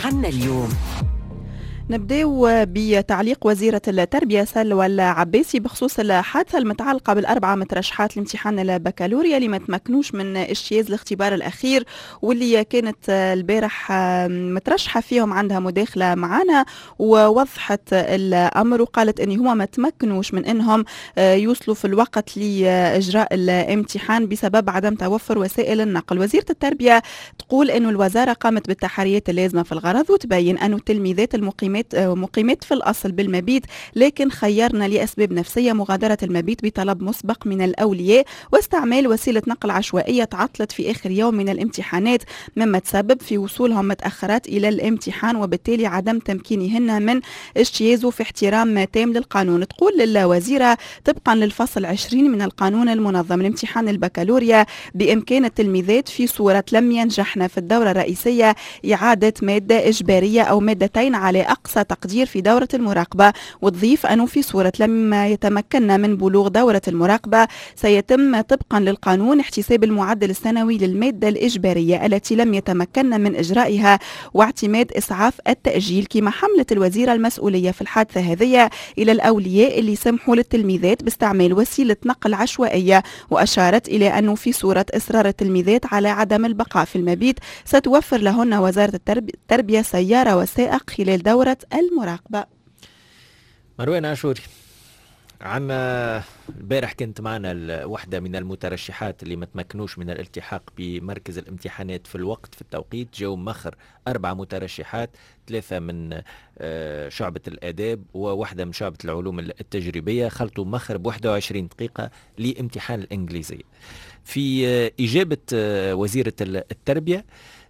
امتحاننا اليوم. نبداو بتعليق وزيرة التربية سلوى العباسي بخصوص الحادثة المتعلقة بالأربعة مترشحات لامتحان البكالوريا اللي ما تمكنوش من اجتياز الاختبار الأخير، واللي كانت البارح مترشحة فيهم عندها مداخلة معنا ووضحت الأمر وقالت أن هما ما تمكنوش من أنهم يوصلوا في الوقت لإجراء الامتحان بسبب عدم توفر وسائل النقل. وزيرة التربية تقول أن الوزارة قامت بالتحريات اللازمة في الغرض وتبين أن التلميذات مقيمات في الأصل بالمبيت، لكن خيرنا لأسباب نفسية مغادرة المبيت بطلب مسبق من الأولياء واستعمال وسيلة نقل عشوائية تعطلت في آخر يوم من الامتحانات، مما تسبب في وصولهم متأخرات إلى الامتحان وبالتالي عدم تمكينهن من اجتيازه في احترام تام للقانون. تقول الوزيرة طبقا للفصل 20 من القانون المنظم لامتحان البكالوريا بإمكان التلميذات في صورة لم ينجحن في الدورة الرئيسية إعادة مادة إجبارية أو مادتين على أقصى تقدير في دورة المراقبة، وتضيف أنه في صورة لم يتمكن من بلوغ دورة المراقبة سيتم طبقا للقانون احتساب المعدل السنوي للمادة الإجبارية التي لم يتمكن من إجرائها واعتماد إسعاف التأجيل. كما حملت الوزيرة المسؤولية في الحادثة هذه إلى الأولياء اللي سمحوا للتلميذات باستعمال وسيلة نقل عشوائية، وأشارت إلى أنه في صورة إصرار التلميذات على عدم البقاء في المبيت ستوفر لهن وزارة التربية سيارة وسائق خلال دورة المراقبة. مروان عاشوري، عنا البارح كنت معنا واحدة من المترشحات اللي ما تمكنوش من الالتحاق بمركز الامتحانات في الوقت في التوقيت. جو مخر 4 مترشحات، 3 من شعبة الآداب وواحدة من شعبة العلوم التجريبية، خلطوا مخر ب21 دقيقة لامتحان الإنجليزية. في إجابة وزيرة التربية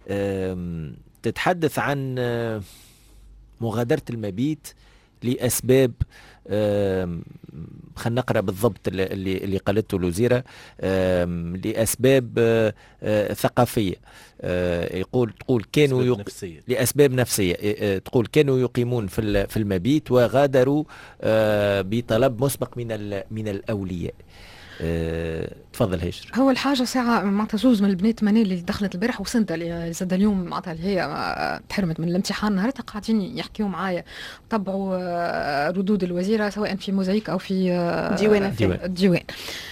تتحدث عن مغادرة المبيت لأسباب، خلينا نقرأ بالضبط اللي قالته الوزيرة، لأسباب ثقافية. تقول كانوا لأسباب نفسية. تقول كانوا يقيمون في المبيت وغادروا بطلب مسبق من الأولياء. تفضل هيشر. أول حاجة ساعة معناتها زوز من البنات منال اللي دخلت البارح وسنتها اللي زاد اليوم معناتها اللي هي تحرمت من الامتحان نهارتها قاعدين يحكيوا معايا طبعوا ردود الوزيرة سواء في موزايك أو في ديوان.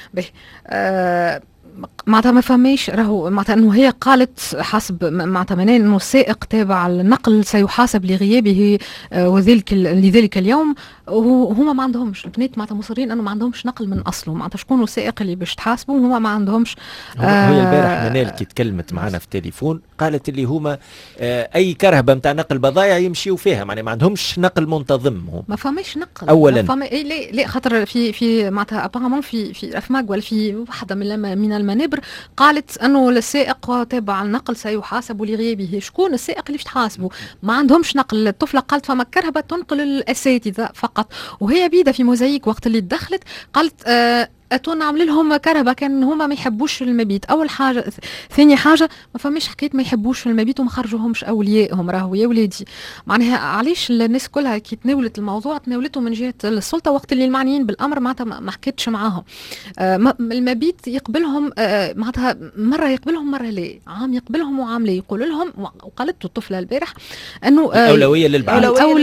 معناتها ما فهميش راهو معناتها انه هي قالت حسب معناتها منال انه السائق تابع النقل سيحاسب لغيابه لذلك اليوم، وهما ما عندهمش البنات معناتها مصرين انه ما عندهمش نقل من اصله. معناتها شكون السائق اللي باش تحاسبوا وهما ما عندهمش. هي البارح منال كي تكلمت معنا في التليفون قالت اللي هما اي كرهبه نتاع نقل بضائع يمشيوا فيها، يعني ما عندهمش نقل منتظم. هم ما فهمش نقل اولا لا خاطر في معناتها ابارامون في افماق ولا في واحده من المنابر قالت انه السائق تابع النقل سيحاسب لغيابه. شكون السائق اللي باش تحاسبه؟ ما عندهمش نقل. الطفله قالت فما كرهبه تنقل الاساتذه فقط، وهي بيده في موزايك وقت اللي دخلت قالت اتونا عامل لهم كرهبه كان هما ما يحبوش المبيت. اول حاجه. ثاني حاجه ما فماش حكايه ما يحبوش المبيت وما خرجوهمش اوليائهم. راهو يا ولادي معناها علاش الناس كلها كي تناولت الموضوع تناولته من جهه السلطه وقت اللي المعنيين بالامر معناتها ما حكيتش معاهم. المبيت يقبلهم معناتها مره يقبلهم مره لا، عام يقبلهم وعام لا. يقول لهم وقالت الطفله البارح انه الاولويه للبعاد،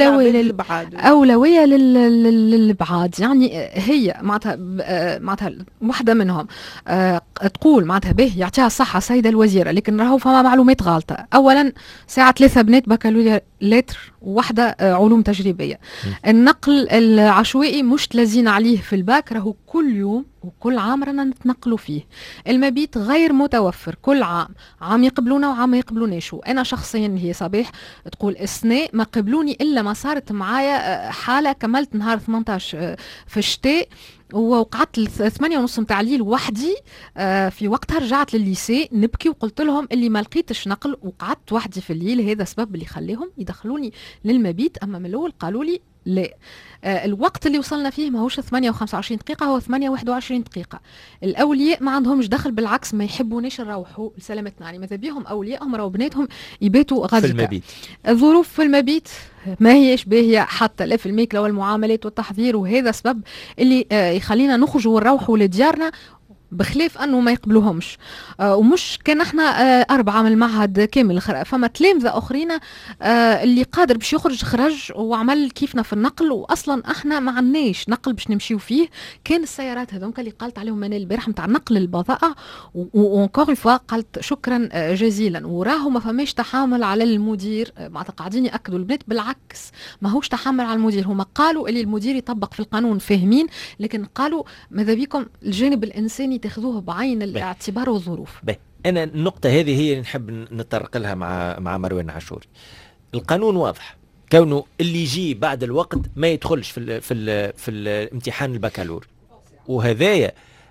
اولويه للبعاد. يعني هي معناتها واحدة منهم تقول معناتها به يعطيها الصحة السيدة الوزيرة، لكن راهو فما معلومات غلطة. أولا ساعة 3 بنات بكالوريا لتر وواحدة علوم تجريبية. النقل العشوائي مش تلزين عليه في الباك، راهو كل يوم وكل عام رانا نتنقلوا فيه. المبيت غير متوفر كل عام يقبلونا وعام ما يقبلوناش. انا شخصيا هي صباح تقول السنة ما قبلوني الا ما صارت معايا حالة كملت نهار 18 في الشتاء وقعدت 8:30 متاع الليل وحدي. في وقتها رجعت للليسي نبكي وقلت لهم اللي ما لقيتش نقل وقعدت وحدي في الليل، هذا السبب اللي خليهم يدخلوني للمبيت. اما من الاول قالوا لي لا. الوقت اللي وصلنا فيه ماهوش 8:25 دقيقة، هو 8:21 دقيقة. الأولياء ما عندهمش دخل، بالعكس ما يحبوناش نروحوا لسلامتنا. يعني ماذا بيهم أولياءهم راهو بناتهم يبيتوا غاديكا في المبيت. الظروف في المبيت ما هيش باهية حتى لا في الماكلة والمعاملات والتحضير، وهذا سبب اللي يخلينا نخرجوا ونروحوا لديارنا بخلاف انه ما يقبلوهمش. ومش كان احنا 4 من المعهد كامل، فما تلامذه اخرين اللي قادر باش يخرج خرج وعمل كيفنا في النقل، واصلا احنا ما عندناش نقل باش نمشيو فيه. كان السيارات هذوك اللي قالت عليهم منال البارح نتاع نقل البضائع، وانكور فوا قالت شكرا جزيلا. وراهو ما فماش تحامل على المدير، معناتها قاعدين ياكدوا البنات بالعكس، ما هوش تحمل على المدير. هما قالوا اللي المدير يطبق في القانون فاهمين، لكن قالوا ماذا بيكم الجانب الانساني تاخذوه بعين الاعتبار والظروف. انا النقطه هذه هي اللي نحب نتطرق لها مع مروان عاشوري. القانون واضح، كونه اللي يجي بعد الوقت ما يدخلش في الامتحان البكالوري، وهذايا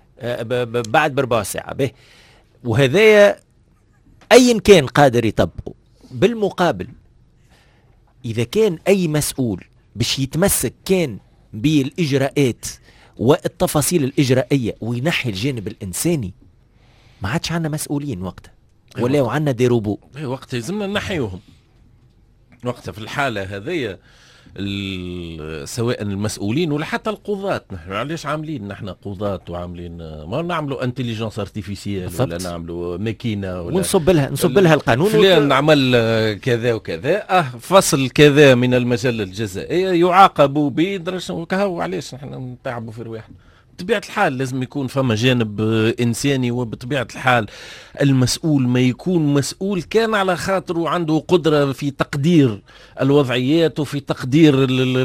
بعد بربع ساعه به، وهذايا ايا كان قادر يطبقه. بالمقابل اذا كان اي مسؤول باش يتمسك كان بالاجراءات والتفاصيل الاجرائيه وينحي الجانب الانساني، ما عادش عندنا مسؤولين وقتها، ولا عندنا دي روبو. وقتها لازمنا نحيوهم. وقتها في الحاله هذيا سواء المسؤولين ولا حتى القضاة. نحن علاش عاملين نحن قضاة وعاملين ما نعملوا انتليجنس ارتيفيسيال ولا نعملوا ماكينه ولا ونصب لها القانون فلان نعمل كذا وكذا فصل كذا من المجله الجزائيه يعاقبوا بدرجه وكهو. علاش نحن نتعبوا في رواحنا؟ بطبيعة الحال لازم يكون فما جانب إنساني، وبطبيعة الحال المسؤول ما يكون مسؤول كان على خاطره عنده قدرة في تقدير الوضعيات وفي تقدير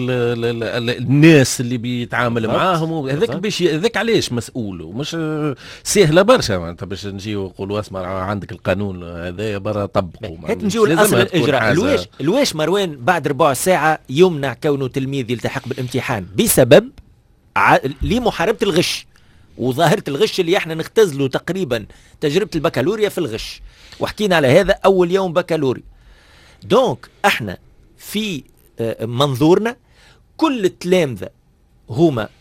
الناس اللي بيتعامل معاهم. هذاك علاش مسؤول، ومش سهلة برشا معناتها باش نجيو نقولوا اسمع عندك القانون هذا برا طبقوا. هات نجيو الأصل الإجراء. الواش مروان بعد ربع ساعة يمنع كونه تلميذ يلتحق بالامتحان بسبب لمحاربة الغش وظاهرة الغش اللي احنا نختزلوا تقريبا تجربة البكالوريا في الغش، وحكينا على هذا أول يوم بكالوريا. دونك احنا في منظورنا كل التلامذة هما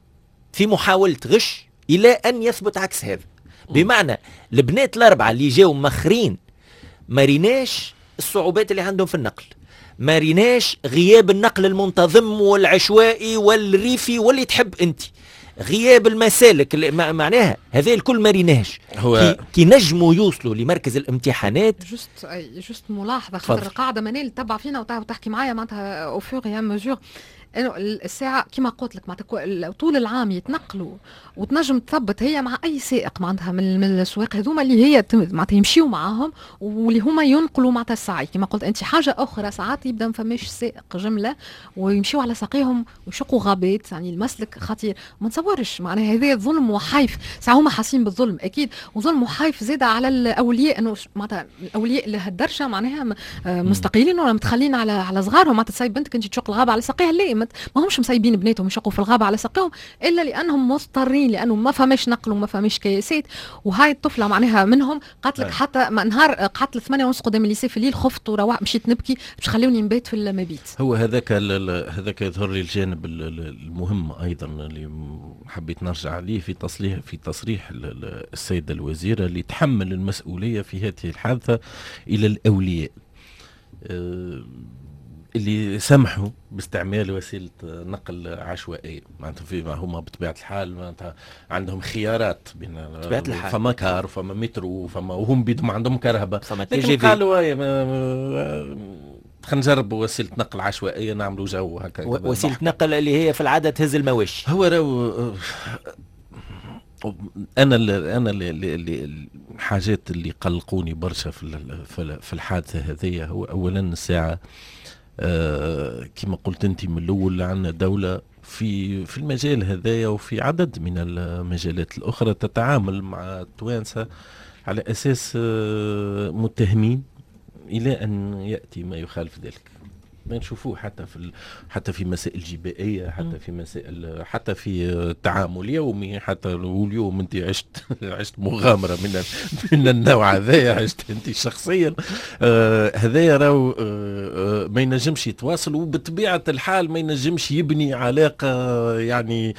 في محاولة غش إلى أن يثبت عكس هذا. بمعنى البنات الأربعة اللي جاوا مخرين ما ريناش الصعوبات اللي عندهم في النقل، ما ريناش غياب النقل المنتظم والعشوائي والريفي واللي تحب انت، غياب المسالك معناها هذا الكل ما ريناش. كي نجموا يوصلوا لمركز الامتحانات. جست ملاحظه خاطر قاعده منال تبع فينا وتحكي معايا معناتها او فور يا مزور انه الساعه كما قلت لك معناتها طول العام يتنقلوا، وتنجم تثبت هي مع اي سائق معناتها من السواق هذوما اللي هي معناتها يمشيوا معاهم واللي هما ينقلوا معناتها الساعي. كما قلت انت حاجه اخرى ساعات يبدا ما فماش سائق جمله ويمشيوا على ساقيهم ويشقوا غابات، يعني المسلك خطير. ما نتصورش معناها هذا ظلم وحيف. ساعه هما حاسين بالظلم اكيد، وظلم وحيف زاد على الاولياء، انه معناتها الاولياء لهالدرجه معناها مستقيلين ولا متخلين على صغارهم. معناتها تسيب بنتك انت تشق الغابه على ساقيها، لا ما همش مسايبين بناتهم يشقوا في الغابه على ساقيهم الا لانهم مضطرين، لانه ما فماش نقل وما فماش كياسات. وهاي الطفله معناها منهم قالت لك حتى نهار قعدت 8:30 قدام الليسي في الليل، خفت وروح مشيت نبكي باش خلوني نبات في المبيت. هو هذاك يظهر لي الجانب المهم ايضا اللي حبيت نرجع عليه في تصريح السيده الوزيره اللي تحمل المسؤوليه في هذه الحادثه الى الاولياء اللي سمحوا باستعمال وسيله نقل عشوائيه. معناتها هما بطبيعه الحال معناتها عندهم خيارات بين فما كار وفما مترو وفما وهم بيدهم عندهم كرهبه، لكن قالوا خلينا نجرب وسيله نقل عشوائيه نعملوا جو هكا. وسيله نقل اللي هي في العاده تهز المواشي. هو انا الحاجات اللي قلقوني برشا في الحادثه هذه هو اولا الساعه كما قلت انت من الاول عندنا دوله في المجال هذايا وفي عدد من المجالات الاخرى تتعامل مع التوانسه على اساس متهمين الى ان ياتي ما يخالف ذلك. ما نشوفوه حتى في مسائل جبائيه، حتى في مسائل، حتى في التعامل يومي. حتى اليوم انت عشت مغامره من النوع هذايا، عشت انت شخصيا. هذايا راهو ما ينجمش يتواصل، وبطبيعه الحال ما ينجمش يبني علاقه يعني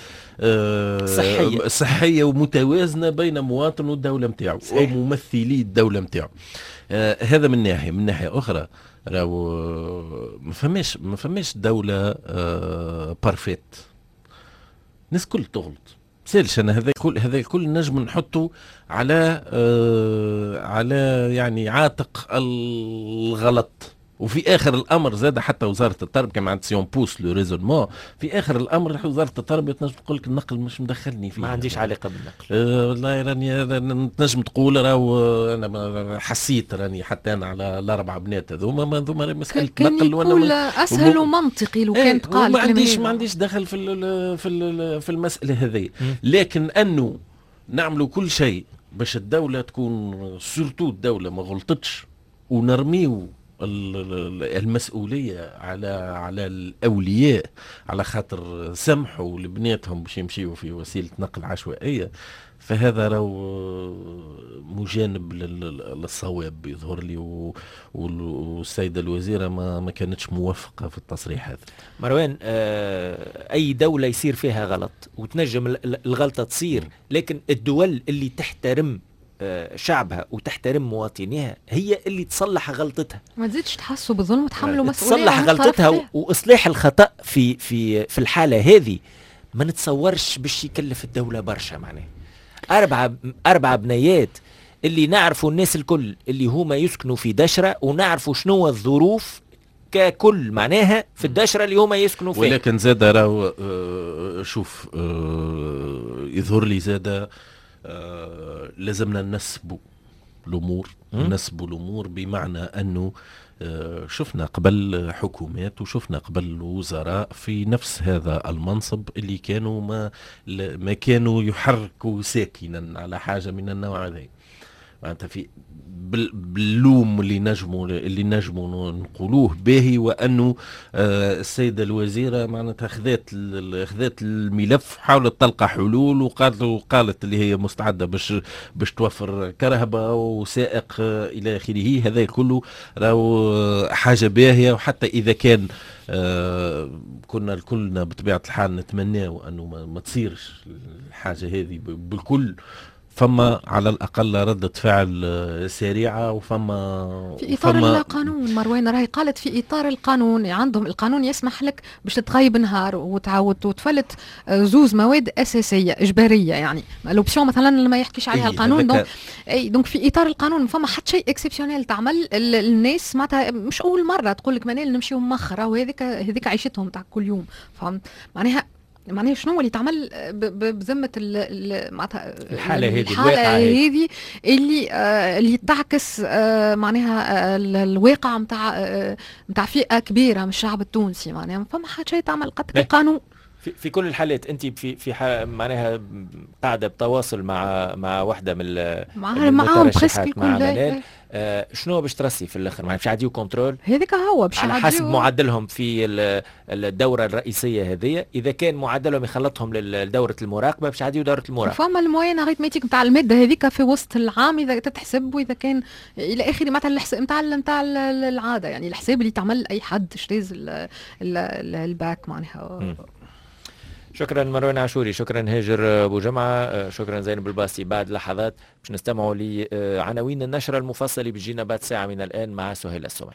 صحيه ومتوازنه بين مواطن والدوله نتاعو وممثلي الدوله نتاعو. هذا من ناحيه. من ناحيه اخرى راهو ما فماش دولة بارفيت. الناس كل تغلط، سالش انا هذا الكل نجم نحطه على على يعني عاتق الغلط. وفي اخر الامر زاد حتى وزاره التربيه كما عند سيون بوس لو ريزونمون، في اخر الامر وزاره التربيه تنجم تقول لك النقل مش مدخلني فيه، ما عنديش علاقه بالنقل. والله راني تنجم تقول راهو انا حسيت راني حتى انا على الاربع بنات هذوما مساله نقل وانا اسهل ومنطقي لو كانت قال ما عنديش دخل في المساله هذه، لكن انه نعملوا كل شيء باش الدوله تكون سورتو الدوله ما غلطتش، ونرميو المسؤولية على الأولياء على خاطر سمحوا لبناتهم باش يمشيوا في وسيلة نقل عشوائية، فهذا راهو مجانب للصواب يظهر لي. والسيدة الوزيرة ما كانتش موفقة في التصريح هذا. مروان، أي دولة يصير فيها غلط وتنجم الغلطة تصير، لكن الدول اللي تحترم شعبها وتحترم مواطنيها هي اللي تصلح غلطتها. ما تزيدش تحسوا بالظلم وتحملوا مسؤولية. تصلح غلطتها وإصلاح الخطأ في الحالة هذه ما نتصورش باش يكلف الدولة برشا. معناه أربعة بنيات اللي نعرفوا الناس الكل اللي هما يسكنوا في دشرة ونعرفوا شنو الظروف ككل معناها في الدشرة اللي هما يسكنوا فيها. ولكن زاد راهو شوف يظهر لي زاد لازمنا نسبوا الأمور بمعنى أنه شفنا قبل حكومات وشفنا قبل وزراء في نفس هذا المنصب اللي كانوا ما كانوا يحركوا ساكنا على حاجة من النوع هذا. معناتها في باللوم اللي نجموا نقولوه باهي، وانه السيده الوزيره معناتها خذات الملف، حاولت تلقى حلول وقالت اللي هي مستعده باش توفر كرهبه وسائق الى اخره. هذا كله راهو حاجه باهيه، وحتى اذا كان كنا الكلنا بطبيعه الحال نتمناه انه ما تصيرش الحاجه هذه بالكل، فما على الأقل ردة فعل سريعة وفما في إطار القانون. مروان راهي قالت في إطار القانون، عندهم القانون يسمح لك باش تغيب نهار وتعاود وتفلت زوز مواد أساسية إجبارية، يعني الأوبسيون مثلا ما يحكيش عليها القانون. دونك في إطار القانون فما حتى شيء اكسبسيونيل تعمل. الناس معناتها مش أول مرة تقول لك مانيل نمشيو مخرة، وهذيك عيشتهم تاع كل يوم. فهمت معناها شنو اللي تعمل بذمه معناتها الحاله هذه اللي تعكس معناها الواقع نتاع فئه كبيره من الشعب التونسي. معناها فما حاجه شيء تعمل قد القانون. في كل الحالات انت في معناها قاعده بتواصل مع واحده من المترشحات مع منال. شنو باش ترسي في الاخر؟ معناها باش يعديو كنترول، هذاك هو باش على حسب معدلهم في الدوره الرئيسيه هذه. اذا كان معدلهم يخلطهم لدوره المراقبه باش يعديو دوره المراقبه. فما الموين اريتميتيك نتاع الماده هذيك في وسط العام اذا تتحسب، واذا كان الى اخره مثلا الحساب نتاع العاده، يعني الحساب اللي تعمل اي حد شريز الباك معناها. شكرا مروان عاشوري، شكرا هاجر بوجمعة، شكرا زينب الباسي. بعد لحظات باش نستمعوا لعناوين النشرة المفصلة بيجينا بعد ساعة من الآن مع سهيل السمعي.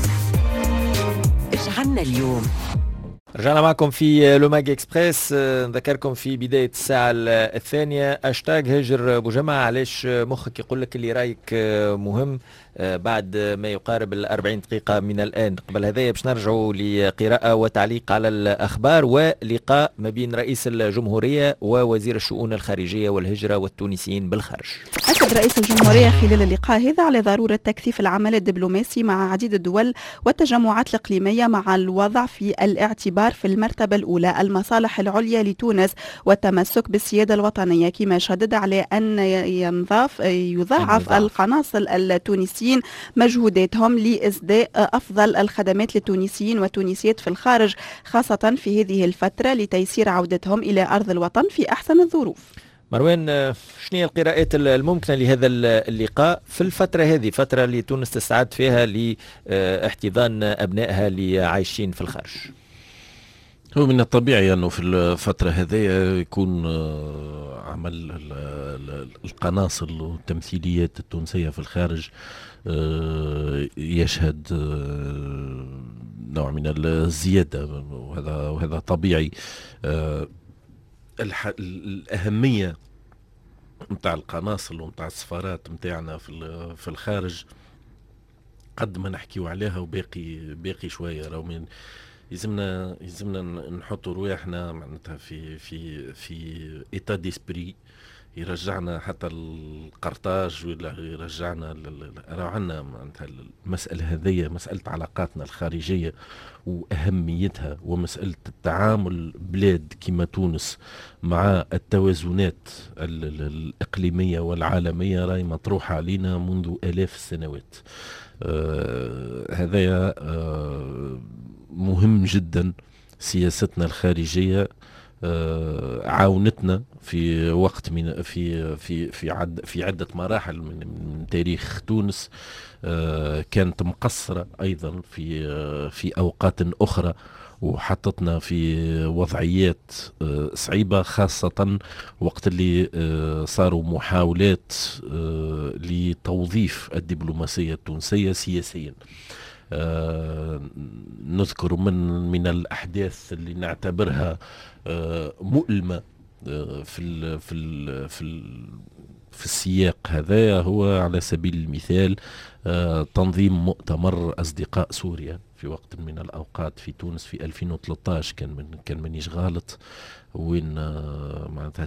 ايش عنا اليوم؟ رجعنا معكم في لوماج اكسبريس. نذكركم في بداية الساعة الثانية هاشتاج هاجر بوجمعة. علاش مخك يقول لك اللي رايك مهم بعد ما يقارب 40 دقيقة من الآن. قبل هذا باش نرجعوا لقراءة وتعليق على الأخبار ولقاء ما بين رئيس الجمهورية ووزير الشؤون الخارجية والهجرة والتونسيين بالخارج. أكد رئيس الجمهورية خلال اللقاء هذا على ضرورة تكثيف العمل الدبلوماسي مع عديد الدول والتجمعات الإقليمية مع الوضع في الاعتبار في المرتبة الأولى المصالح العليا لتونس والتمسك بالسيادة الوطنية، كما شدد على أن يضاعف القناصل التونسيين مجهوداتهم لإسداء أفضل الخدمات للتونسيين والتونسيات في الخارج، خاصة في هذه الفترة لتيسير عودتهم إلى أرض الوطن في أحسن الظروف. مروان، شنو هي القراءات الممكنة لهذا اللقاء في الفترة هذه، فترة اللي تونس تستعد فيها لاحتضان أبنائها اللي عايشين في الخارج؟ هو من الطبيعي أنه في الفترة هذه يكون عمل القناصل والتمثيليات التونسية في الخارج يشهد نوع من الزيادة، وهذا طبيعي. الأهمية متاع القناصل ومتاع السفارات متاعنا في الخارج قد ما نحكيو عليها وباقي شوية. رغم من يلزمنا نحطوا رواحنا معناتها في ايتا ديسبري يرجعنا حتى القرطاج ولا يرجعنا راه عندنا معناتها المسألة هذه مسألة علاقاتنا الخارجية وأهميتها، ومسألة التعامل بلاد كما تونس مع التوازنات الإقليمية والعالمية راهي مطروحة علينا منذ آلاف السنوات. هذا مهم جدا. سياستنا الخارجية عاونتنا في وقت من في عدة مراحل من تاريخ تونس، كانت مقصرة أيضا في أوقات أخرى، وحطتنا في وضعيات صعيبة، خاصة وقت اللي صاروا محاولات لتوظيف الدبلوماسية التونسية سياسيا. نذكر من الأحداث اللي نعتبرها مؤلمة في السياق هذا، هو على سبيل المثال تنظيم مؤتمر أصدقاء سوريا في وقت من الأوقات في تونس في 2013 كان منيش غالط، وين معناتها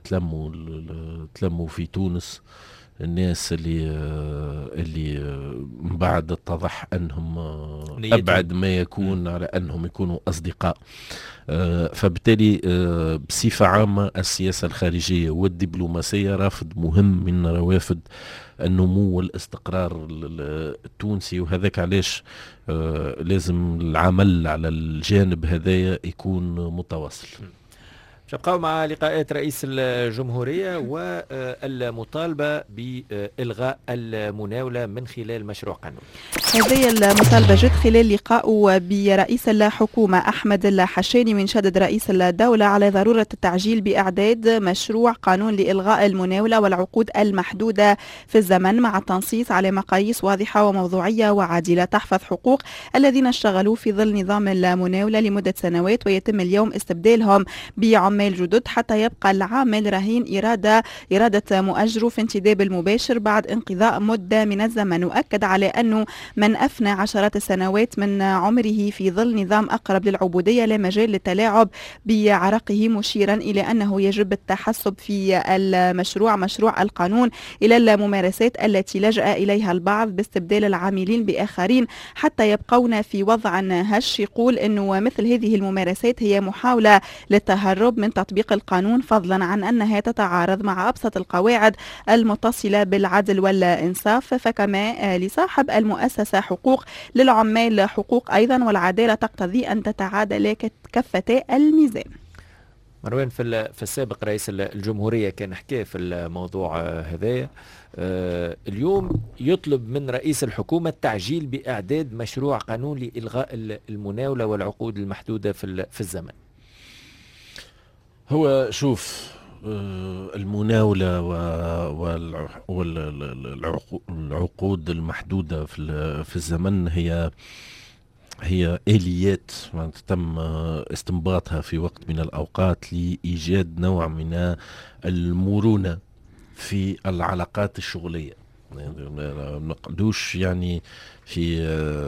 تلموا في تونس الناس اللي من بعد اتضح أنهم أبعد ما يكون على أنهم يكونوا أصدقاء. فبالتالي بصفة عامة السياسة الخارجية والدبلوماسية رافد مهم من روافد النمو والاستقرار التونسي، وهذاك علاش لازم العمل على الجانب هذايا يكون متواصل. نبقاو مع لقاءات رئيس الجمهورية والمطالبة بإلغاء المناولة من خلال مشروع قانون. هذه المطالبة جت خلال لقائه برئيس الحكومة أحمد الحشاني، من شدد رئيس الدولة على ضرورة التعجيل بإعداد مشروع قانون لإلغاء المناولة والعقود المحدودة في الزمن، مع التنصيص على مقاييس واضحة وموضوعية وعادلة تحفظ حقوق الذين اشتغلوا في ظل نظام المناولة لمدة سنوات، ويتم اليوم استبدالهم بعمال جدد حتى يبقى العامل رهين إرادة مؤجره في انتداب المباشر بعد انقضاء مدة من الزمن. وأكد على أنه من أفنى عشرات السنوات من عمره في ظل نظام أقرب للعبودية لا مجال للتلاعب بعرقه، مشيرا إلى أنه يجب التحسب في مشروع القانون إلى الممارسات التي لجأ إليها البعض باستبدال العاملين بآخرين حتى يبقون في وضع هش. يقول أنه مثل هذه الممارسات هي محاولة للتهرب من تطبيق القانون، فضلا عن أنها تتعارض مع أبسط القواعد المتصلة بالعدل والإنصاف. فكما لصاحب المؤسسة حقوق، للعمال حقوق أيضا، والعدالة تقتضي أن تتعادل كفتي الميزان. مروان، في السابق رئيس الجمهورية كان حكى في الموضوع هذايا، اليوم يطلب من رئيس الحكومة التعجيل بإعداد مشروع قانون لإلغاء المناولة والعقود المحدودة في الزمن. هو شوف، المناولة والعقود المحدودة في الزمن هي آليات تم استنباطها في وقت من الأوقات لإيجاد نوع من المرونة في العلاقات الشغلية. ما نقدوش يعني في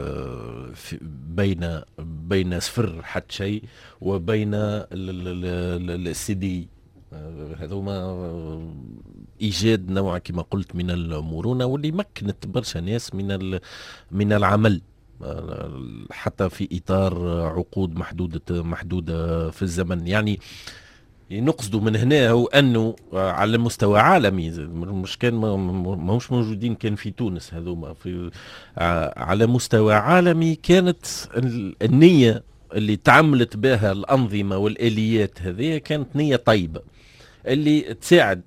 بين صفر حتى شيء وبين السيدي، هذوما ايجاد نوع كما قلت من المرونه، واللي مكنت برشا ناس من العمل حتى في اطار عقود محدوده في الزمن. يعني نقصد من هنا هو انه على مستوى عالمي، مش كان ماهوش موجودين كان في تونس هذوما، على مستوى عالمي كانت النية اللي تعملت بها الأنظمة والآليات هذه كانت نية طيبة اللي تساعد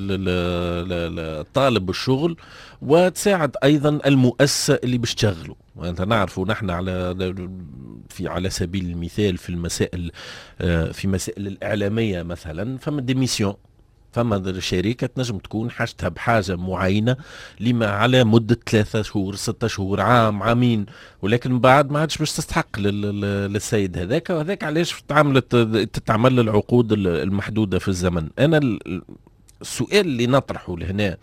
طالب الشغل وتساعد ايضا المؤسسة اللي بيشتغلوا. انت نعرفوا نحن على سبيل المثال في مسائل الاعلامية مثلا، فما ديميسيون فما شركة تنجم تكون حاجتها بحاجة معينة لما على مدة 3 شهور 6 شهور عام عامين، ولكن بعد ما عادش باش تستحق للسيد هذاك، وهذاك علاش تتعمل العقود المحدودة في الزمن. أنا السؤال اللي نطرحه لهنا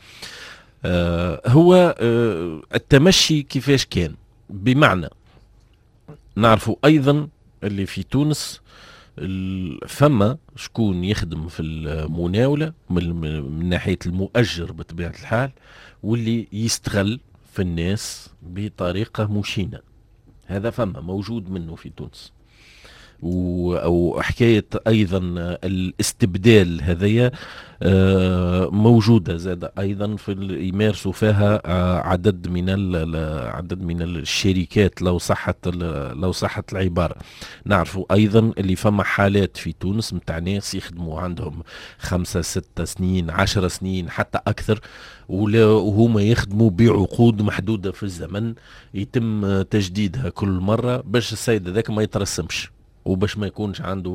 هو التمشي كيفاش كان، بمعنى نعرفوا أيضا اللي في تونس فما شكون يخدم في المناولة من ناحية المؤجر بطبيعة الحال، واللي يستغل في الناس بطريقة مشينة. هذا فما موجود منه في تونس. أو حكاية أيضا الاستبدال هذية موجودة زاد أيضا يمارسوا فيها عدد من الشركات لو صحت العبارة. نعرفوا أيضا اللي فما حالات في تونس متاع ناس يخدموا عندهم 5 6 سنين 10 سنين حتى أكثر، وهما يخدموا بعقود محدودة في الزمن يتم تجديدها كل مرة باش السيد ذاك ما يترسمش وباش ما يكونش عنده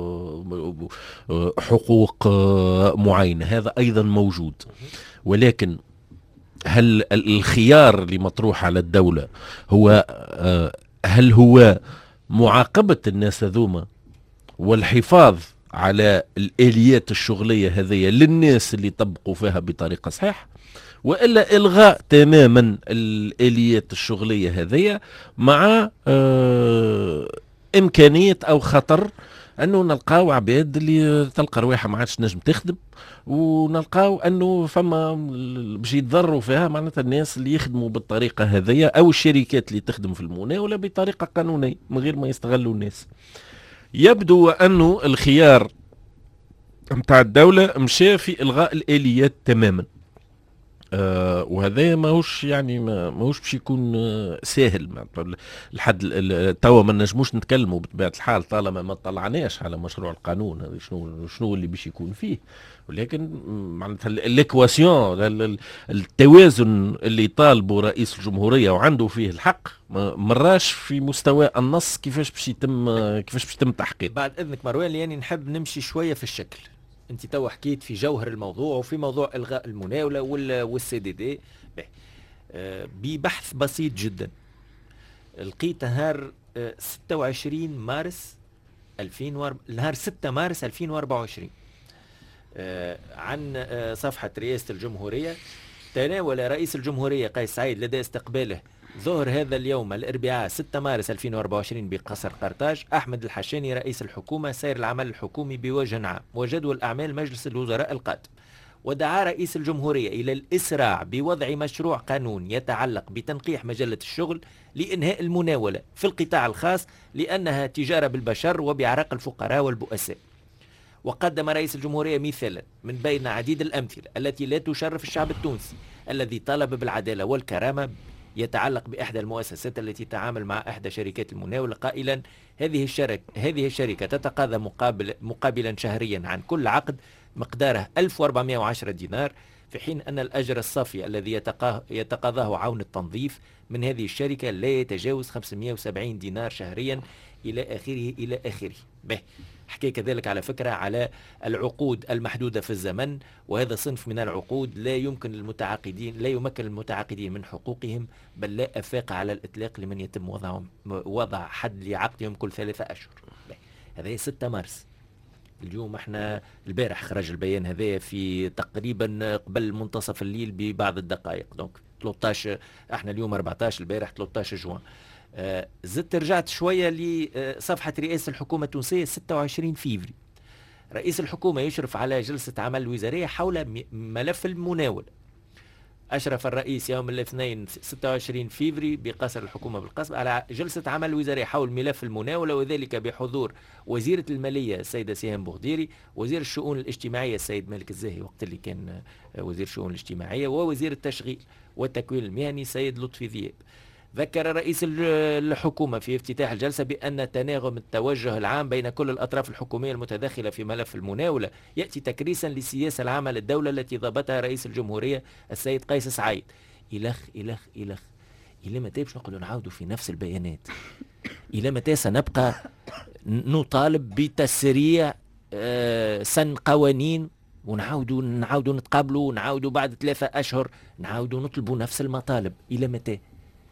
حقوق معينة. هذا أيضا موجود، ولكن هل الخيار اللي مطروح على الدولة هو هل هو معاقبة الناس هذوما والحفاظ على الآليات الشغلية هذه للناس اللي طبقوا فيها بطريقة صحيحة، وإلا إلغاء تماما الآليات الشغلية هذه مع إمكانية أو خطر أنه نلقاو عباد اللي تلقى رواحة ما عادش نجم تخدم، ونلقاو أنه فما باش يتضروا فيها معناتها الناس اللي يخدموا بالطريقة هذه أو الشركات اللي تخدم في المناولة بطريقة قانونية من غير ما يستغلوا الناس. يبدو أنه الخيار متاع الدولة مشى في إلغاء الآليات تماما. وهذا ماهوش يعني ماهوش باش يكون ساهل لحد توا ما نجموش نتكلموا بطبيعه الحال طالما ما طلعناش على مشروع القانون هذا شنو اللي باش يكون فيه، ولكن معناتها الاكواسيون التوازن اللي طالبه رئيس الجمهوريه وعنده فيه الحق مراش في مستوى النص كيفاش باش يتم تحقيق. بعد اذنك مروان يعني نحب نمشي شويه في الشكل. انت توا حكيت في جوهر الموضوع وفي موضوع الغاء المناوله والسي دي دي ببحث بسيط جدا. لقيت نهار 26 مارس 2004 نهار 6 مارس 2024 عن صفحه رئاسه الجمهوريه. تناول رئيس الجمهوريه قيس سعيد لدى استقباله ظهر هذا اليوم الاربعاء 6 مارس 2024 بقصر قرطاج أحمد الحشاني رئيس الحكومة سير العمل الحكومي بوجه عام وجدول أعمال مجلس الوزراء القادم، ودعا رئيس الجمهورية إلى الإسراع بوضع مشروع قانون يتعلق بتنقيح مجلة الشغل لإنهاء المناولة في القطاع الخاص لأنها تجارة بالبشر وبعرق الفقراء والبؤساء. وقدم رئيس الجمهورية مثالا من بين عديد الأمثلة التي لا تشرف الشعب التونسي الذي طالب بالعدالة والكرامة يتعلق بإحدى المؤسسات التي تتعامل مع إحدى شركات المناولة قائلا هذه الشركة تتقاضى مقابلا شهريا عن كل عقد مقداره 1410 دينار، في حين أن الأجر الصافي الذي يتقاضاه عون التنظيف من هذه الشركة لا يتجاوز 570 دينار شهريا إلى آخره. حكي كذلك على فكرة على العقود المحدودة في الزمن، وهذا صنف من العقود لا يمكن المتعاقدين من حقوقهم، بل لا أفاق على الإطلاق لمن يتم وضع حد لعقدهم كل 3 أشهر. هذا 6 مارس. اليوم احنا البارح خرج البيان هذا في تقريبا قبل منتصف الليل ببعض الدقائق، دونك 13 احنا اليوم 14 البارح 13 جوان. زدت رجعت شوية لصفحة رئاسة الحكومة التونسية 26 فيفري. رئيس الحكومة يشرف على جلسة عمل وزارية حول ملف المناولة. أشرف الرئيس يوم الاثنين 26 فيفري بقصر الحكومة بالقصب على جلسة عمل وزارية حول ملف المناولة، وذلك بحضور وزيرة المالية السيدة سهام بوغديري، وزير الشؤون الاجتماعية السيد مالك الزاهي وقت اللي كان وزير الشؤون الاجتماعية، ووزير التشغيل والتكوين المهني سيد لطفي ذياب. ذكر رئيس الحكومة في افتتاح الجلسة بأن تناغم التوجه العام بين كل الأطراف الحكومية المتداخلة في ملف المناولة يأتي تكريسا للسياسة العامة للدولة التي ضبطها رئيس الجمهورية السيد قيس سعيد. إلى متى باش نقعدوا نعاودوا في نفس البيانات؟ إلى متى سنبقى نطالب بتسريع سن قوانين ونعاودوا نتقابلوا، ونعاودوا بعد 3 أشهر نعاودوا نطلبوا نفس المطالب؟ إلى متى؟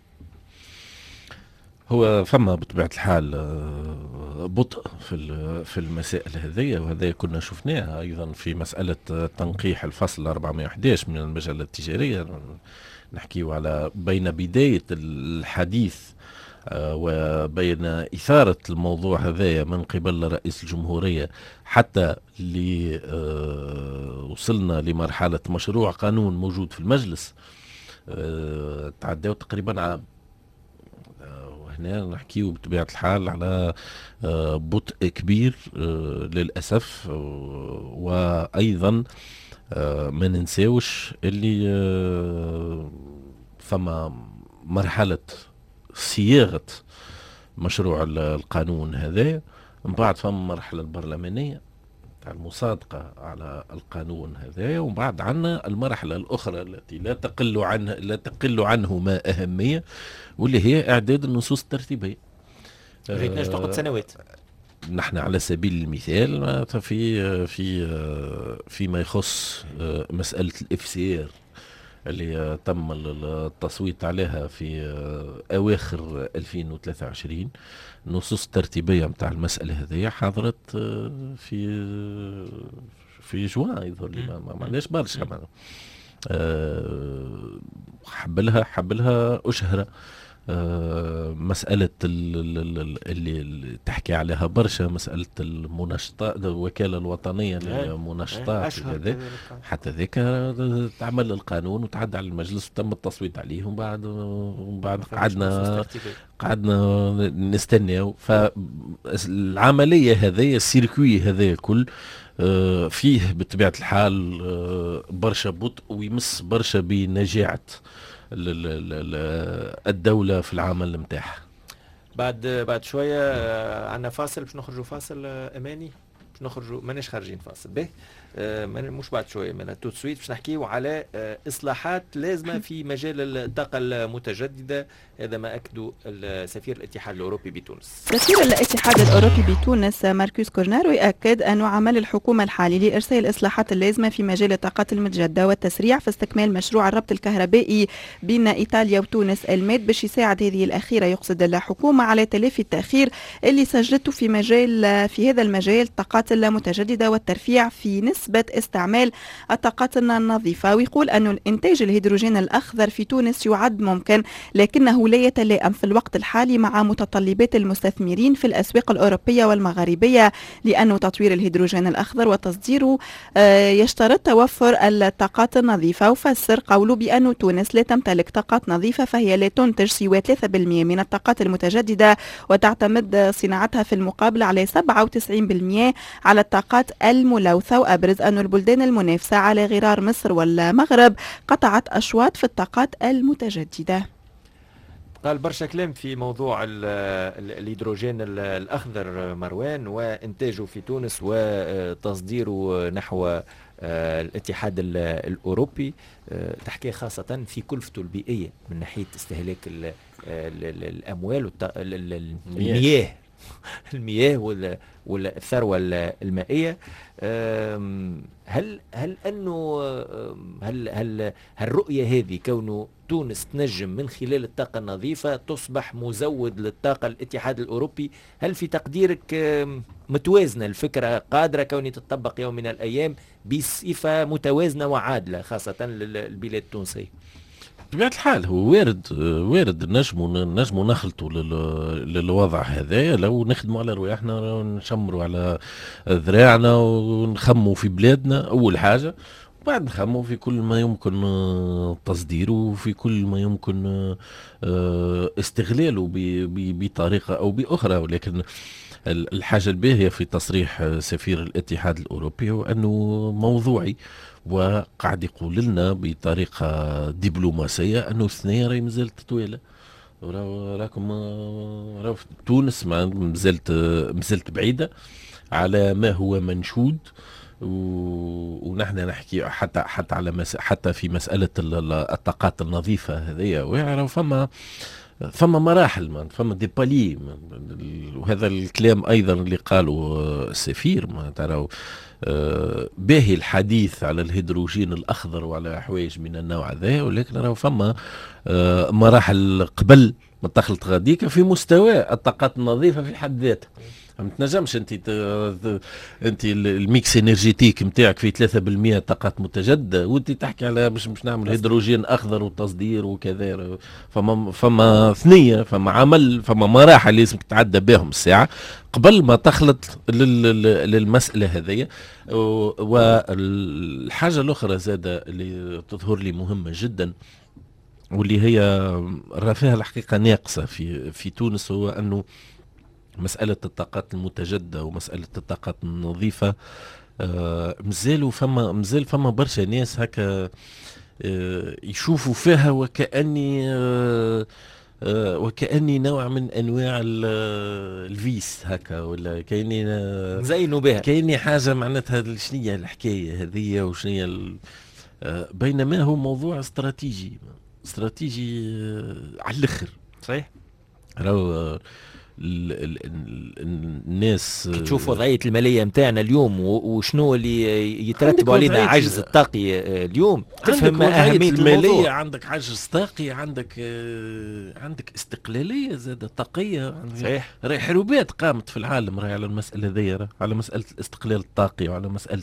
هو فما بطبيعة الحال بطء في المسائل هذه، وهذا كنا شفناها أيضا في مسألة تنقيح الفصل 411 من المجلة التجارية. نحكيه على بين بداية الحديث وبين إثارة الموضوع هذا من قبل رئيس الجمهورية حتى اللي وصلنا لمرحلة مشروع قانون موجود في المجلس، تعداو تقريبا عام. وهنا نحكيه بطبيعة الحال على بطء كبير للأسف. وأيضا ما ننساوش اللي فما مرحلة صياغة مشروع القانون هذا، من بعد فما مرحلة البرلمانية تاع المصادقة على القانون هذا، ومن بعد عنا المرحلة الأخرى التي لا تقل عنه ما أهمية، واللي هي إعداد النصوص الترتيبية. ريتناش تاخذ سنوات. نحن على سبيل المثال فيما يخص مسألة الإفسير اللي تم التصويت عليها في أواخر 2023، النصوص الترتيبية متاع المسألة هذه حضرت في جوان، يظهر لي ما عندهاش برشا. حبلها أشهر مسألة اللي تحكي عليها برشا، مسألة المناشطات، الوكالة الوطنية للمناشطات حتى ذيك تعمل القانون وتعدى على المجلس وتم التصويت عليه، ومن بعد قعدنا نستنى. فالعملية هذه، السيركوي هذا كل فيه بطبيعة الحال برشا بطء، ويمس برشا بنجاعة الدولة في العمل متاعها. بعد شوية عنا فاصل، باش نخرجوا فاصل أماني، باش نخرجوا ماناش خارجين فاصل به، مش بعد شوية من تو سويت باش نحكيو على إصلاحات لازمة في مجال الطاقة المتجددة. هذا ما أكدوا سفير الاتحاد الأوروبي بتونس. سفير الاتحاد الأوروبي بتونس ماركوس كورنارو يؤكد أن عمل الحكومة الحالي لإرسال الإصلاحات اللازمة في مجال الطاقات المتجددة والتسريع في استكمال مشروع الربط الكهربائي بين إيطاليا وتونس الميد باش يساعد هذه الأخيرة، يقصد الحكومة، على تلافي التأخير اللي سجلته في هذا المجال الطاقات المتجددة والترفيع في نسبة استعمال الطاقات النظيفة. ويقول أن الإنتاج الهيدروجين الأخضر في تونس يعد ممكن، لكنه لا يتلائم في الوقت الحالي مع متطلبات المستثمرين في الأسواق الأوروبية والمغاربية، لأن تطوير الهيدروجين الأخضر وتصديره يشترط توفر الطاقات النظيفة. وفسر قوله بأن تونس لا تمتلك طاقات نظيفة، فهي لا تنتج سوى 3% من الطاقات المتجددة، وتعتمد صناعتها في المقابل على 97% على الطاقات الملوثة. وأبرز أن البلدان المنافسة على غرار مصر والمغرب قطعت أشواط في الطاقات المتجددة. قال برشا كلام في موضوع الهيدروجين الأخضر مروان، وإنتاجه في تونس وتصديره نحو الاتحاد الأوروبي، تحكي خاصة في كلفته البيئية من ناحية استهلاك الأموال المياه والثروة المائية. هل الرؤية هذه كونه تونس تنجم من خلال الطاقة النظيفة تصبح مزود للطاقة الاتحاد الأوروبي، هل في تقديرك متوازنة الفكرة، قادرة كوني تطبق يوم من الأيام بصفة متوازنة وعادلة خاصة للبلاد التونسية؟ بطبيعة الحال هو وارد نجموا نخلطوا للوضع هذا لو نخدموا على رواحنا، نشمروا على ذراعنا ونخموا في بلادنا أول حاجة، وبعد نخموا في كل ما يمكن تصديره وفي كل ما يمكن استغلاله بطريقة أو بأخرى. ولكن الحاجة الباهية في تصريح سفير الاتحاد الأوروبي هو أنه موضوعي، وقاعد يقول لنا بطريقة دبلوماسية أنه الثنية راهي مازالت طويلة، راكم تونس مازالت بعيدة على ما هو منشود. ونحن نحكي حتى على حتى في مسألة الطاقات النظيفة هذه، ويعرف فما فما مراحل، فما دي بالي. وهذا الكلام ايضا اللي قالوا السفير، ما تراو باهي الحديث على الهيدروجين الاخضر وعلى حوايج من النوع ذا، ولكن راهو فما مراحل قبل ما تخلط غاديك في مستوى الطاقات النظيفه في حد ذاتها. ما تنجمش انت الميكس انرجيتيك نتاعك في 3% طاقات متجدده وانت تحكي على مش نعمل هيدروجين اخضر وتصدير وكذا. فما ثنيه، فما عمل، فما مراحل لازم تتعدى بهم الساعه قبل ما تخلط للمساله هذه. والحاجه الاخرى زاده اللي تظهر لي مهمه جدا واللي هي رافعها الحقيقه ناقصه في تونس، هو انه مسألة الطاقات المتجددة ومسألة الطاقات النظيفة مازال فما برشا ناس هكا يشوفوا فيها وكأني نوع من أنواع الفيس هكا، ولا كأني زينوا بها، كأني حاجة معناتها شنية الحكاية هذه وشنية بينما هو موضوع استراتيجي على الآخر. صحيح. الناس تشوف وضعية المالية متاعنا اليوم وشنو اللي يترتب علينا عجز الطاقي اليوم، تفهم أهمية المالية. عندك عجز طاقي، عندك استقلالية زادة طاقية. صحيح. راهي حروبات قامت في العالم راهي على المسألة ذي، على مسألة الاستقلال الطاقي وعلى مسألة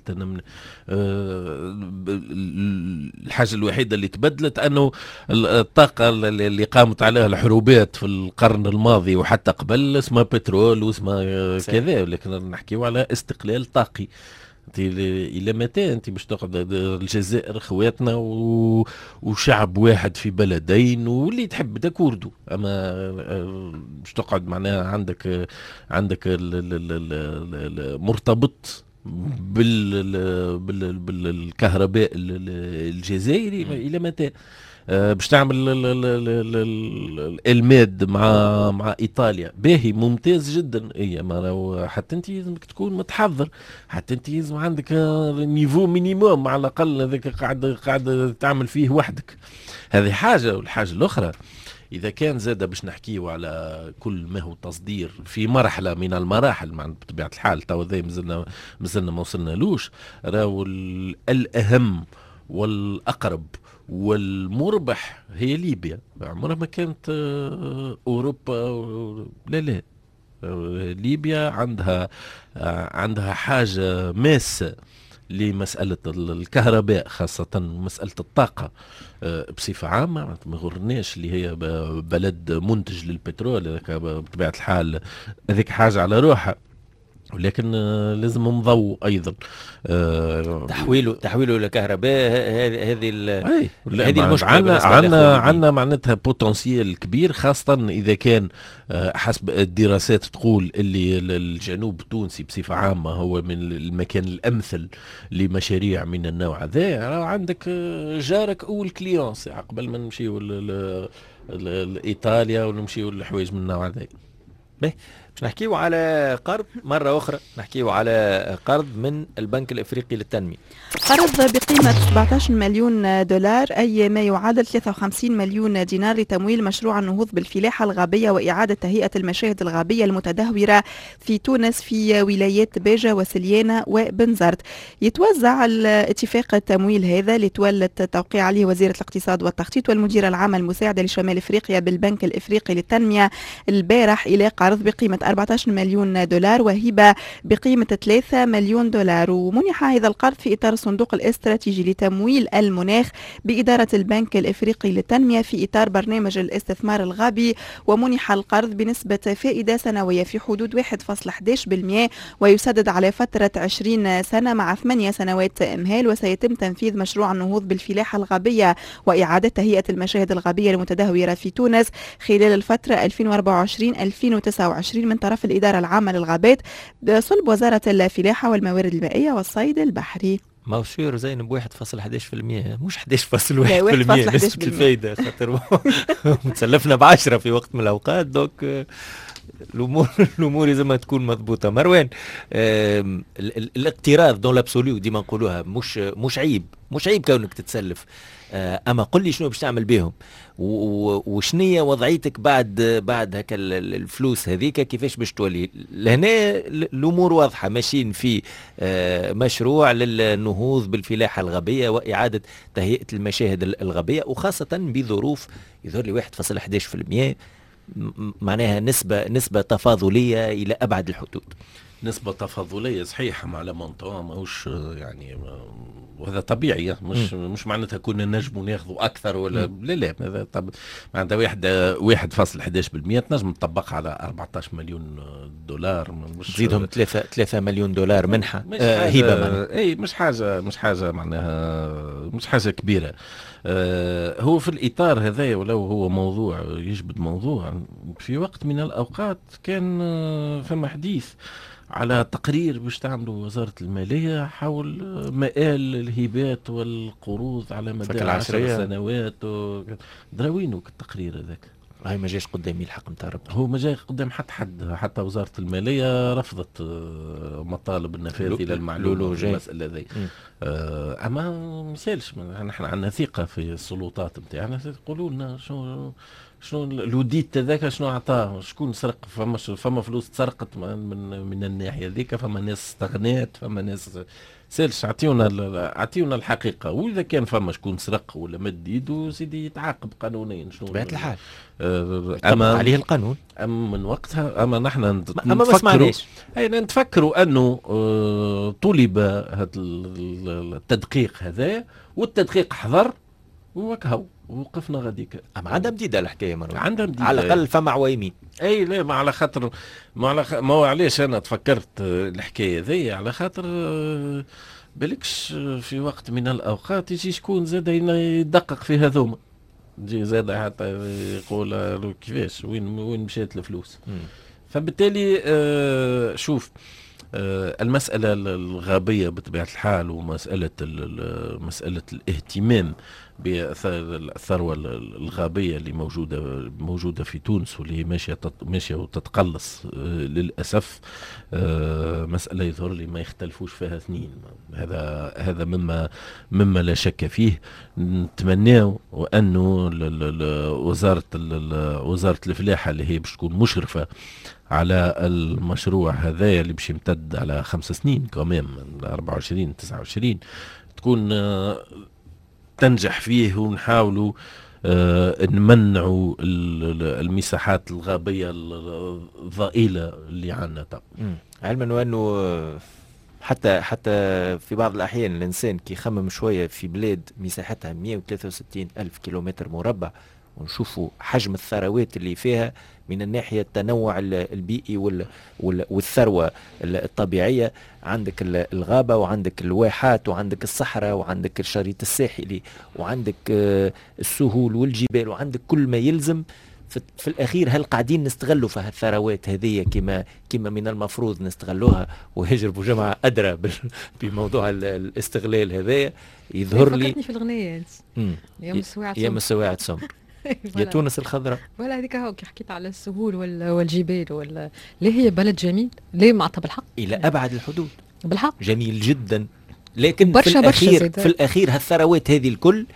الحاجة الوحيدة اللي تبدلت أنه الطاقة اللي قامت عليها الحروبات في القرن الماضي وحتى قبل اسمها بترول واسمها كذا، لكن نحكيو على استقلال طاقي. الى متى انت باش تقعد الجزائر خواتنا وشعب واحد في بلدين واللي تحب تكوردو، اما باش تقعد معناها عندك مرتبط بالكهرباء الجزائري الى متى؟ باش تعمل الماد مع ايطاليا باهي ممتاز جدا، ما حتى انت لازمك تكون متحضر، حتى انت لازم عندك نيفو مينيموم على الاقل هذاك قاعد تعمل فيه وحدك. هذه حاجه. والحاجه الاخرى اذا كان زاد باش نحكيو على كل ما هو تصدير في مرحله من المراحل بطبيعه الحال، تو ذي مازلنا ما وصلنالوش، راهو الاهم والاقرب والمربح هي ليبيا. عمرها ما كانت أوروبا، لا ليبيا عندها حاجة ماسة لمسألة الكهرباء خاصة مسألة الطاقة بصفة عامة. ما غرناش اللي هي بلد منتج للبترول، بطبيعة الحال هذيك حاجة على روحها، ولكن لازم نضوء ايضا تحويله لكهرباء. هذه المشكله عندنا معناتها بوتنسيال كبير، خاصه اذا كان حسب الدراسات تقول اللي الجنوب التونسي بصفه عامه هو من المكان الامثل لمشاريع من النوع ذا. عندك جارك اول كليونس قبل ما نمشيو لايطاليا ونمشيو لحوايج من النوع ذا. باش نحكيو على قرض مرة أخرى، نحكيو على قرض من البنك الإفريقي للتنمية، قرض بقيمة 17 مليون دولار أي ما يعادل 53 مليون دينار لتمويل مشروع النهوض بالفلاحة الغابية وإعادة تهيئة المشاهد الغابية المتدهورة في تونس في ولايات باجة وسليانة وبنزرت. يتوزع الاتفاق التمويل هذا لتولى التوقيع عليه وزيرة الاقتصاد والتخطيط والمديرة العامة المساعدة لشمال إفريقيا بالبنك الإفريقي للتنمية البارح إلى قرض بقيمة 14 مليون دولار وهبة بقيمة 3 مليون دولار. ومنح هذا القرض في إطار الصندوق الاستراتيجي لتمويل المناخ بإدارة البنك الإفريقي للتنمية في إطار برنامج الاستثمار الغابي، ومنح القرض بنسبة فائدة سنوية في حدود 1.11% ويسدد على فترة 20 سنة مع 8 سنوات إمهال. وسيتم تنفيذ مشروع النهوض بالفلاحة الغابية وإعادة تهيئة المشاهد الغابية المتدهورة في تونس خلال الفترة 2024-2029 من طرف الإدارة العامة للغابات بصلب وزارة الفلاحة والموارد المائية والصيد البحري. ما هو سير زين ب1.11%، مش 11.1% نسبة الفايدة، خاطر متسلفنا ب10 في وقت من الأوقات. دوك الامور لازم تكون مضبوطه. مروان، الاقتراض دون لابسوليو ديما نقولوها مش عيب كونك تتسلف، اما قل لي شنو باش تعمل بهم، وشنية وضعيتك بعد هكا الفلوس هذيك كيفاش باش تولي. لهنا الامور واضحه، ماشيين في مشروع للنهوض بالفلاحه الغابيه واعاده تهيئه المشاهد الغابيه، وخاصه بظروف يظهر لي 1.11%، معناها نسبه تفاضليه الى ابعد الحدود. نسبة تفاضلية صحيحة مع لمونتون، ماهوش يعني وهذا طبيعي، مش معناتها كنا نجموا ناخذوا أكثر ولا لا هذا معناتها 1.11% تنجم تطبقها على 14 مليون دولار، مش تزيدهم 3 مليون دولار منحة هبة. اي مش حاجة معناها مش حاجة كبيرة. هو في الإطار هذا، ولو هو موضوع يجبد موضوع، في وقت من الأوقات كان فما حديث على تقرير باش تعملوا وزارة المالية حول مآل الهبات والقروض على مدى 10 سنوات. دراوينو التقرير هذاك؟ هاي ما جاش قدامي الحق نتاع ربي. هو ما جاي قدام حتى وزارة المالية رفضت مطالب النفاذ إلى المعلومة في المسألة ذي. أما مثالش، نحن عندنا ثقة في السلطات نتاعنا، يقولوا لنا شنو الوديت هذاك شنو عطاه، شكون سرق، فما فلوس تسرقت من الناحيه ذيك، فما ناس استغنات، فما ناس سالش. اعطيونا الحقيقه، واذا كان فما شكون سرق ولا مد ايده سيدي يتعاقب قانونيا. شنو بطبيعه الحال اما عليه القانون. اما من وقتها نحن نتفكروا انه طلب هذا التدقيق هذا، والتدقيق حضر وكهو وقفنا غاديك. اما عندها مديده الحكايه مروان، عندها مديده على الاقل فما عوايمين. اي لا، ما على خاطر ما هو علاش انا تفكرت الحكايه ذي، على خاطر بالكش في وقت من الاوقات يجي شكون زاد يدقق في هذوما، يجي زاد حتى يقول كيفاش وين مشات الفلوس. فبالتالي شوف، المسألة الغابية بطبيعة الحال، ومسألة الاهتمام بالثروة الغابية اللي موجودة في تونس، واللي ماشية وتتقلص للأسف، مسألة يظهر لي ما يختلفوش فيها اثنين. هذا مما لا شك فيه. نتمناه أنه وزارة الفلاحة اللي هي باش تكون مشرفة على المشروع هذا اللي باش يمتد على 5 سنين كمان، 24-29، تكون تنجح فيه، ونحاولوا نمنعوا المساحات الغابية الضئيلة اللي عندنا. علما أنه حتى في بعض الأحيان الإنسان كي يخمم شوية في بلاد مساحتها 163 ألف كيلومتر مربع، ونشوفوا حجم الثروات اللي فيها من الناحية التنوع البيئي والثروة الطبيعية. عندك الغابة، وعندك الواحات، وعندك الصحراء، وعندك الشريط الساحلي، وعندك السهول والجبال، وعندك كل ما يلزم. في الأخير هل قاعدين نستغلوا في هالثروات هذه كما من المفروض نستغلوها؟ ويجربوا جماعة أدرى بموضوع الاستغلال هذا. يظهر لي في الغنية يا سواعد سمر يا تونس الخضراء، ولا هذيك هو كي حكيت على السهول والجبال ليه هي بلد جميل، ليه معناتها بالحق إلى أبعد الحدود، بالحق جميل جدا. لكن في الأخير هالثروات هذه الكل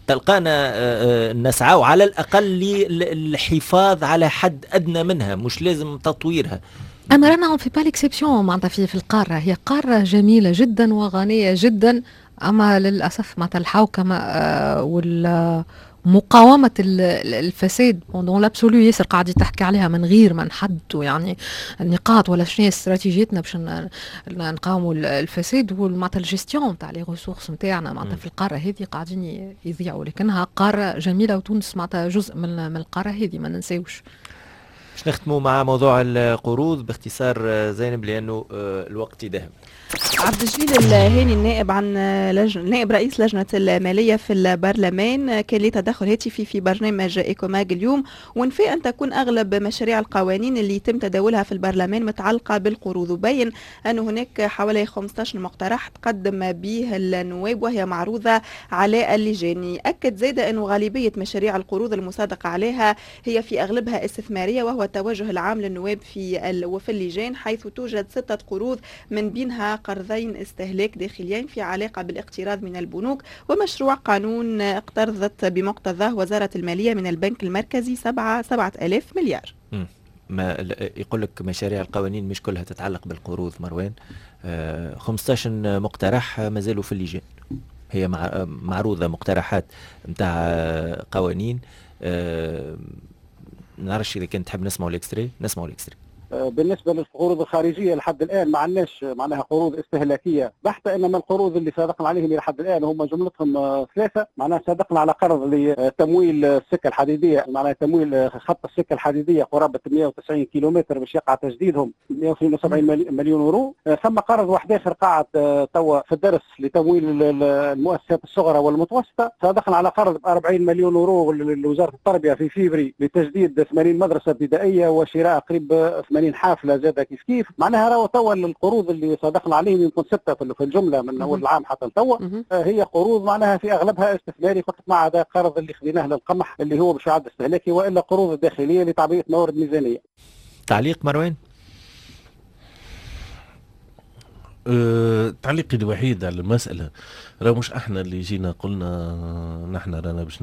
تلقانا نسعى على الأقل للحفاظ على حد أدنى منها، مش لازم تطويرها. أما رانا في بالإكسبسيون معناتها في القارة، هي قارة جميلة جدا وغنية جدا، أما للأسف معناتها الحوكمة مقاومة الفساد دون لابسوليو ياسر قاعد تحكي عليها من غير ما نحدوا يعني النقاط ولا شنو استراتيجيتنا باش نقاوموا الفساد، ومعناتها الجيستيون تاع لي ريسورس نتاعنا معناتها في القارة هذه قاعدين يضيعوا، لكنها قارة جميلة، وتونس معناتها جزء من القارة هذه ما ننساوش. باش نختموا مع موضوع القروض باختصار زينب لأنه الوقت يدهم. عبد الجليل الهاني النائب عن نائب رئيس لجنة المالية في البرلمان كان ليه تدخل هاتفي في برنامج إيكوماج اليوم، ونفي أن تكون أغلب مشاريع القوانين اللي يتم تداولها في البرلمان متعلقة بالقروض، وبين أن هناك حوالي 15 مقترح تقدم به النواب وهي معروضة على اللجان. أكد زيادة أنه غالبية مشاريع القروض المصادقة عليها هي في أغلبها استثمارية، وهو والتوجه العام للنواب وفي اللجان، حيث توجد 6 قروض من بينها قرضين استهلاك داخليين في علاقة بالاقتراض من البنوك، ومشروع قانون اقترضت بمقتضاه وزارة المالية من البنك المركزي 7,000 مليار. ما يقول لك مشاريع القوانين مش كلها تتعلق بالقروض مروان. 15 مقترح ما زالوا في اللجان، هي معروضة مقترحات متاع قوانين. نعرفش إذا كنت تحب نسمعوا الإكستري. بالنسبه للقروض الخارجيه لحد الان ما عندناش معناها قروض استهلاكيه بحته، انما القروض اللي صادقنا عليهم لحد الان هم جملتهم 3. معناها صادقنا على قرض لتمويل السكه الحديديه، معناها تمويل خط السكه الحديديه قرابه 190 كيلومتر باش يقع تجديدهم 172 مليون يورو. ثم قرض واحد اخر قاعد توا في الدرس لتمويل المؤسسات الصغرى والمتوسطه، صادقنا على قرض ب 40 مليون يورو لوزاره التربيه في فيفري لتجديد 80 مدرسه ابتدائيه وشراء قريب 80 حافله زاده كيف. معناها راهو توا القروض اللي صادقنا عليهم يمكن 6 في الجمله من اول العام حتى توا، هي قروض معناها في اغلبها استثماري فقط، ما عدا قرض اللي خذيناه للقمح اللي هو باش يعد استهلاكي، والا قروض داخليه لتعبئه موارد ميزانيه. تعليق مروان؟ تعليقي الوحيد على المسألة، راه مش احنا اللي جينا قلنا نحن رانا باش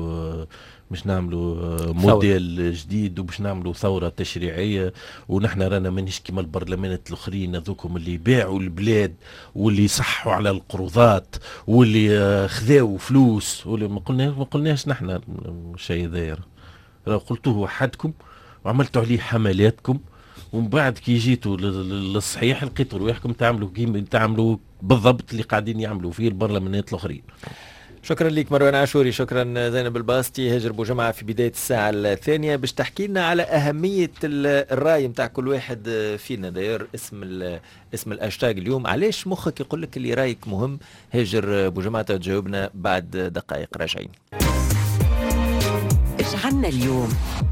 نعملوا موديل جديد وباش نعملوا ثورة تشريعية، ونحن رانا مانيش كيما البرلمانات الاخرين هذوكم اللي باعوا البلاد واللي صحوا على القروضات واللي خذاوا فلوس، واللي ما قلناش نحن الشيء ذا، راه قلتوه وحدكم وعملتوا عليه حملاتكم، ومن بعد كي جيتوا للصحيح لقيتوا رواحكم تعملوا بالضبط اللي قاعدين يعملوا فيه البرلمانات الاخرين. شكرا لك مروان عاشوري، شكرا زينب الباسطي. هاجر بوجمعة في بداية الساعة الثانية باش تحكي لنا على أهمية الرأي متاع كل واحد فينا. داير اسم الاشتاج اليوم، علاش مخك يقول لك اللي رأيك مهم. هاجر بوجمعة تجاوبنا بعد دقائق، راجعين. ايش عنا اليوم؟